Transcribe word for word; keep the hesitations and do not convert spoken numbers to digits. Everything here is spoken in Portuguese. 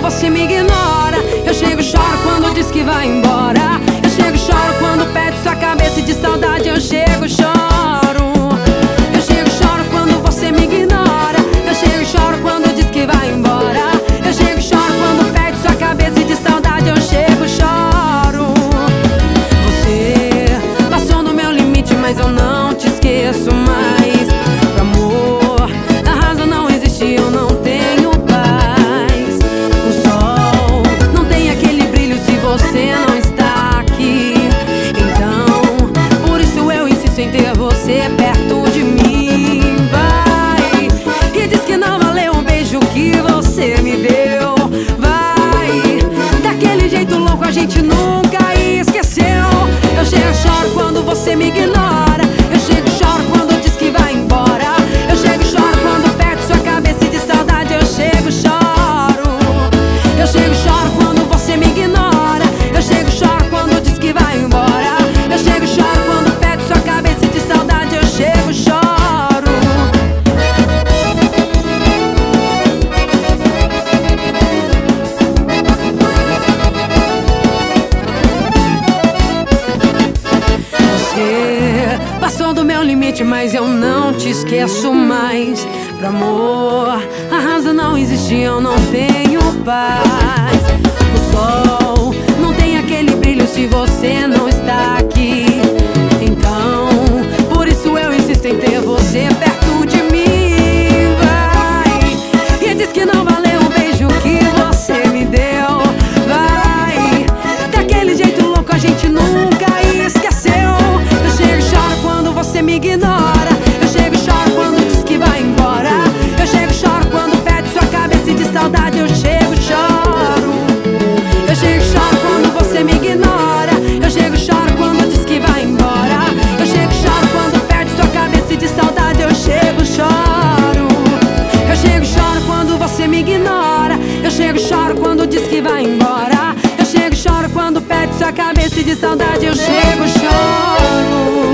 você me ignora. Eu chego e choro quando diz que vai embora. Eu chego e choro quando perde sua cabeça e de saudade eu chego e choro. Eu chego e choro quando você me ignora. Eu chego e choro quando diz que vai embora. Eu chego e choro quando perde sua cabeça e de saudade eu chego e choro. Você passou no meu limite, mas eu não te esqueço mais. Pro amor, a razão não existe, eu não tenho paz. O sol não tem aquele brilho se você não está aqui. Então, por isso eu insisto em ter você perto de mim. Vai e diz que não valeu o beijo que você me deu. Vai, daquele jeito louco a gente nunca esqueceu. Eu chego e choro quando você me ignora. Eu chego e choro quando diz que vai embora. Eu chego e choro quando perde sua cabeça e de saudade eu chego e choro. Eu chego e choro quando você me ignora. Eu chego e choro quando diz que vai embora. Eu chego e choro quando perde sua cabeça e de saudade eu chego e choro. Você passou do meu limite, mas eu não te esqueço mais. Pro amor, a razão não existe, eu não tenho paz. O sol não tem aquele brilho se você não está aqui. Então, por isso eu insisto em ter você perto de mim. Vai e diz que não valeu o beijo que você me deu. Vai, daquele jeito louco a gente nunca esqueceu. Eu chego e choro quando você me ignora. Eu chego e choro quando diz que vai embora. Eu chego e choro quando perde sua cabeça e de saudade eu chego e choro. Eu chego e choro quando você me ignora. Eu chego e choro quando diz que vai embora. Eu chego e choro quando perde sua cabeça e de saudade eu chego e choro. Eu chego e choro quando você me ignora. Eu chego e choro quando diz que vai embora. Eu chego e choro quando perde sua cabeça e de saudade eu chego e choro.